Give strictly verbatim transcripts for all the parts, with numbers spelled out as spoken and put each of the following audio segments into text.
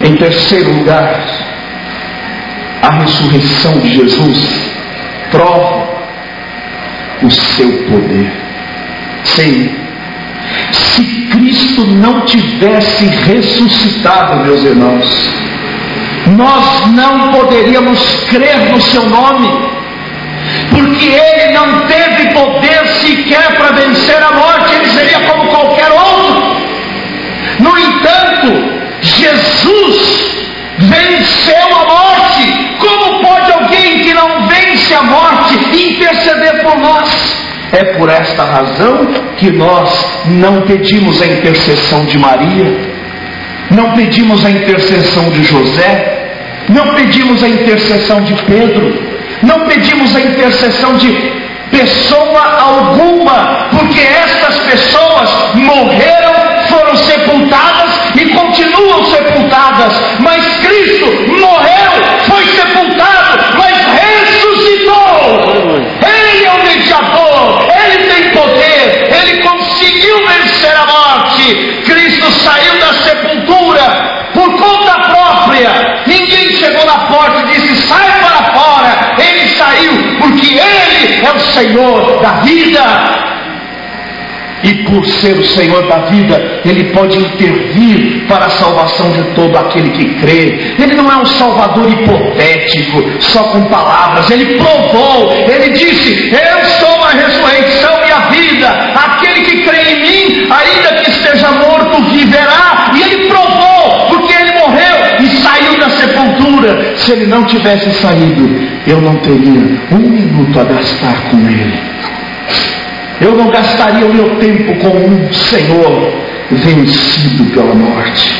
Em terceiro lugar, a ressurreição de Jesus prova o seu poder. Sim, se Cristo não tivesse ressuscitado, meus irmãos, nós não poderíamos crer no seu nome, porque Ele não teve poder sequer para vencer a morte. Ele seria como qualquer outro. No entanto, Jesus venceu a morte. Como pode alguém que não vence a morte interceder por nós? É por esta razão que nós não pedimos a intercessão de Maria, não pedimos a intercessão de José, não pedimos a intercessão de Pedro, não pedimos a intercessão de pessoa alguma, porque estas pessoas morreram, foram sepultadas e continuam sepultadas, mas Cristo morreu, foi sepultado, mas ressuscitou. Ele é o mediador, Ele tem poder, Ele conseguiu vencer a morte. Cristo saiu da sepultura por conta própria. Ninguém chegou na porta e disse: sai para fora. Ele saiu porque Ele é o Senhor da vida. E por ser o Senhor da vida, Ele pode intervir para a salvação de todo aquele que crê. Ele não é um Salvador hipotético, só com palavras. Ele provou, Ele disse: eu sou a ressurreição e a vida. Aquele que crê em mim, ainda que esteja morto, viverá. E Ele provou, porque Ele morreu e saiu da sepultura. Se Ele não tivesse saído, eu não teria um minuto a gastar com Ele. Eu não gastaria o meu tempo com um Senhor vencido pela morte.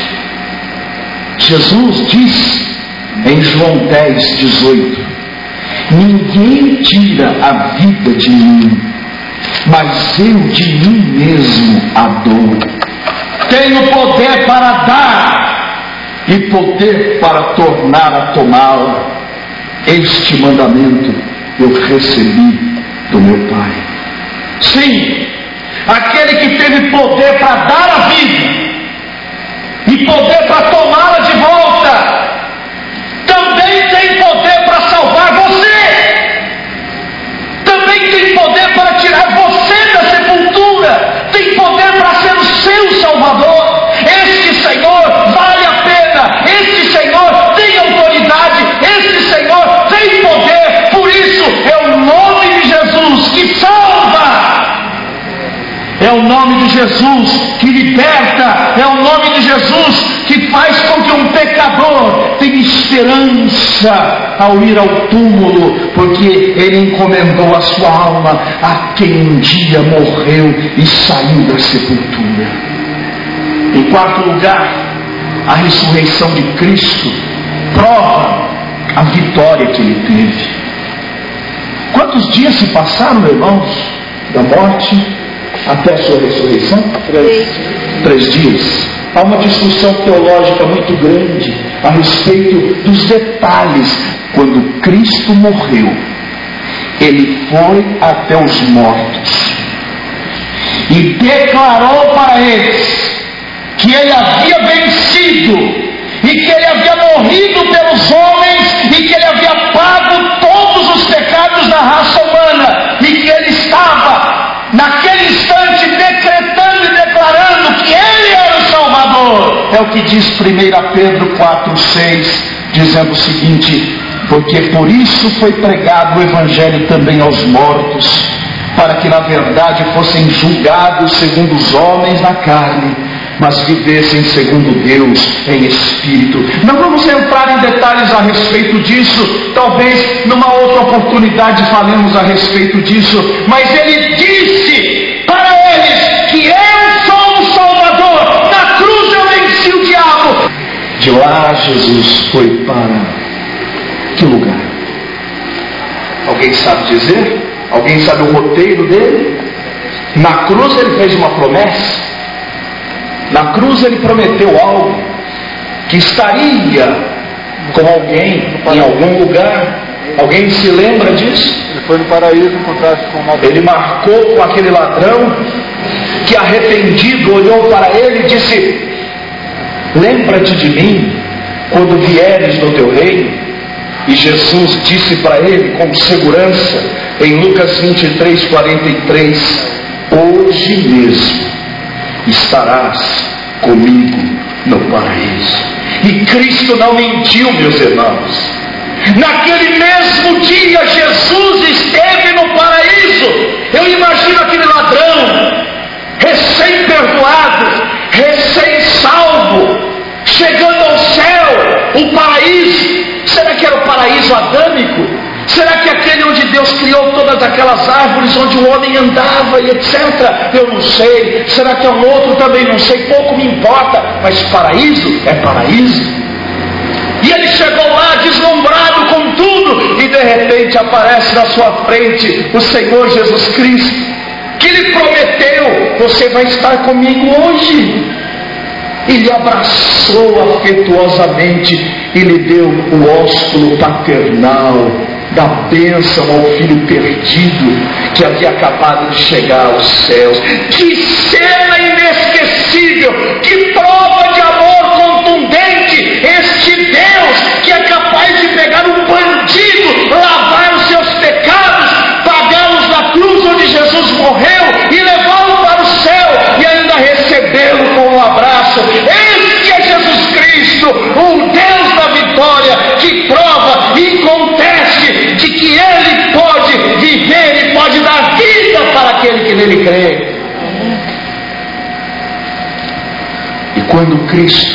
Jesus disse em João dez, dezoito: ninguém tira a vida de mim, mas eu de mim mesmo a dou. Tenho poder para dar e poder para tornar a tomá-la. Este mandamento eu recebi do meu Pai. Sim, aquele que teve poder para dar a vida e poder para tomá-la de volta, também tem poder para salvar você, também tem poder para tirar você da sepultura, tem poder para ser o seu Salvador. Este Senhor vale a pena, este Senhor tem autoridade, este Senhor tem poder. Por isso é o nome de Jesus que salva. É o nome de Jesus que liberta, é o nome de Jesus que faz com que um pecador tenha esperança ao ir ao túmulo, porque ele encomendou a sua alma a quem um dia morreu e saiu da sepultura. Em quarto lugar, a ressurreição de Cristo prova a vitória que ele teve. Quantos dias se passaram, irmãos, da morte até a sua ressurreição? Três. Três dias. Há uma discussão teológica muito grande a respeito dos detalhes. Quando Cristo morreu, Ele foi até os mortos e declarou para eles que Ele havia vencido e que Ele havia morrido pelos homens e que Ele havia pago todos os pecados da raça humana e que Ele estava naquele instante decretando e declarando que Ele era o Salvador. É o que diz primeira Pedro quatro, seis, dizendo o seguinte: porque por isso foi pregado o Evangelho também aos mortos, para que na verdade fossem julgados segundo os homens na carne, mas vivessem segundo Deus em espírito. Não vamos entrar em detalhes a respeito disso, talvez numa outra oportunidade falemos a respeito disso, mas ele disse para eles que eu sou o Salvador, na cruz eu venci o diabo. De lá Jesus foi para que lugar? Alguém sabe dizer? Alguém sabe o roteiro dele? Na cruz ele fez uma promessa. Na cruz ele prometeu algo, que estaria com alguém em algum lugar. Alguém se lembra disso? Ele foi no paraíso encontrar-se com uma... Ele marcou com aquele ladrão que, arrependido, olhou para ele e disse: lembra-te de mim quando vieres no teu reino. E Jesus disse para ele com segurança, em Lucas vinte e três, quarenta e três, hoje mesmo estarás comigo no paraíso. E Cristo não mentiu, meus irmãos. Naquele mesmo dia Jesus esteve no paraíso. Eu imagino aquele ladrão recém-perdoado, recém-salvo, chegando ao céu, o paraíso. Será que era o paraíso adâmico? Será que aquele onde Deus criou todas aquelas árvores, onde o homem andava e etcétera? Eu não sei. Será que é um outro? Também não sei, pouco me importa. Mas paraíso é paraíso. E ele chegou lá deslumbrado com tudo, e de repente aparece na sua frente o Senhor Jesus Cristo, que lhe prometeu: você vai estar comigo hoje. E lhe abraçou afetuosamente e lhe deu o ósculo paternal da bênção ao filho perdido que havia acabado de chegar aos céus. Que cena inesquecível, que prova de amor contundente, este Deus que é capaz de pegar um bandido, lavar os seus pecados, pagá-los na cruz onde Jesus morreu e levá-lo para o céu e ainda recebê-lo com um abraço. Este é Jesus Cristo, o Deus da vitória, que prova e conteste de que Ele pode viver e pode dar vida para aquele que nele crê. E quando Cristo,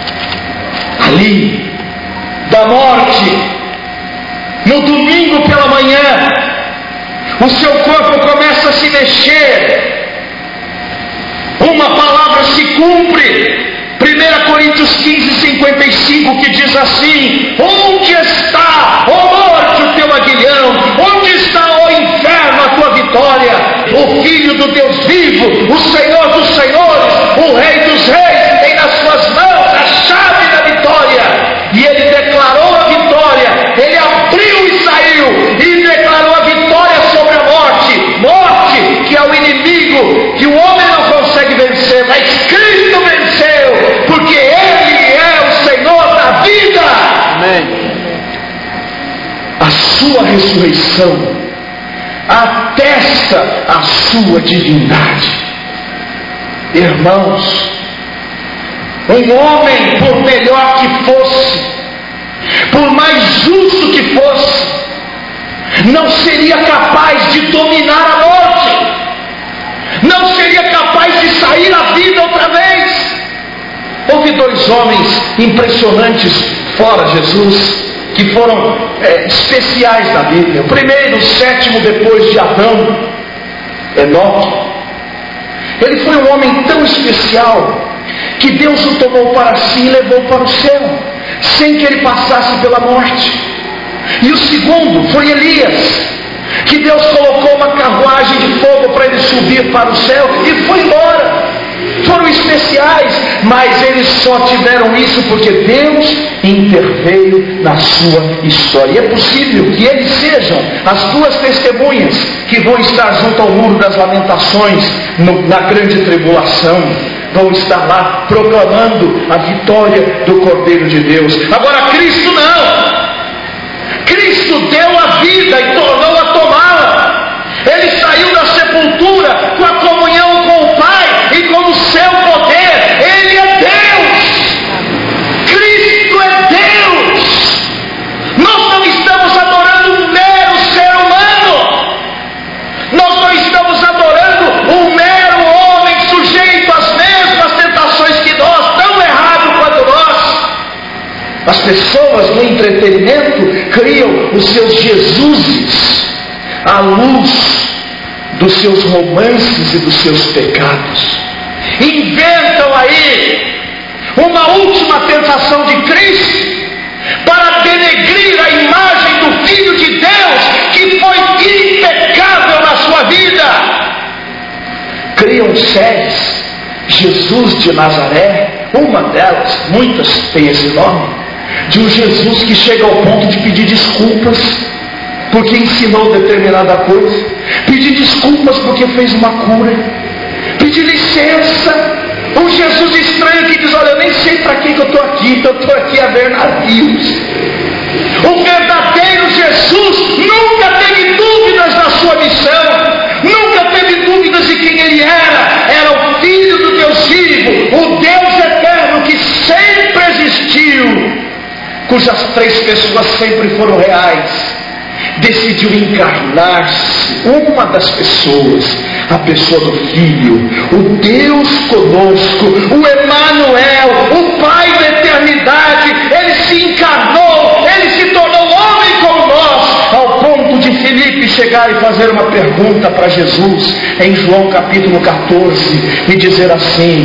ali, da morte, no domingo pela manhã, o seu corpo começa a se mexer, uma palavra se cumpre. primeira Coríntios quinze, cinquenta e cinco, que diz assim: onde está, ó morte, o teu aguilhão? Onde está, ó inferno, a tua vitória? O Filho do Deus vivo, o Senhor dos senhores, o Rei dos reis, tem nas suas mãos a chave da vitória. E ele declarou a vitória, ele abriu e saiu, e declarou a vitória sobre a morte. Morte, que é o inimigo, que o homem não consegue vencer, mas Cristo venceu, porque Ele é o Senhor da vida. Amém. A sua ressurreição atesta a sua divindade. Irmãos, um homem, por melhor que fosse, por mais justo que fosse, não seria capaz de dominar a morte, não seria capaz de sair à vida outra vez. Houve dois homens impressionantes fora Jesus, que foram é, especiais na Bíblia. O primeiro, o sétimo depois de Adão, Enoque. Ele foi um homem tão especial que Deus o tomou para si e levou para o céu, sem que ele passasse pela morte. E o segundo foi Elias, que Deus colocou uma carruagem de fogo para ele subir para o céu e foi embora. Foram especiais, mas eles só tiveram isso porque Deus interveio na sua história. E é possível que eles sejam as duas testemunhas que vão estar junto ao muro das lamentações no, na grande tribulação. Vão estar lá proclamando a vitória do Cordeiro de Deus. Agora Cristo não. Cristo deu a vida e tornou a tomá-la. Ele saiu da sepultura com a comunhão com o Pai e com o seu poder. Ele é Deus. Cristo é Deus. Nós não estamos adorando um mero ser humano. Nós não estamos adorando um mero homem sujeito às mesmas tentações que nós, tão errado quanto nós. As pessoas no entretenimento criam os seus Jesuses à luz dos seus romances e dos seus pecados. Inventam aí uma última tentação de Cristo para denegrir a imagem do Filho de Deus, que foi impecável na sua vida. Criam séries, Jesus de Nazaré, uma delas, muitas têm esse nome, de um Jesus que chega ao ponto de pedir desculpas porque ensinou determinada coisa, pedir desculpas porque fez uma cura, pedir licença Um Jesus estranho que diz: olha, eu nem sei para que, que eu estou aqui, eu estou aqui a ver navios. O verdadeiro Jesus nunca teve dúvidas da sua missão, nunca teve dúvidas de quem ele era. Era o Filho do Deus vivo, o Deus eterno que sempre existiu, cujas três pessoas sempre foram reais. Decidiu encarnar-se, uma das pessoas, a pessoa do Filho, o Deus conosco, o Emanuel, o Pai da eternidade. Ele se encarnou, ele se tornou homem como nós, ao ponto de Filipe chegar e fazer uma pergunta para Jesus, em João capítulo quatorze, e dizer assim: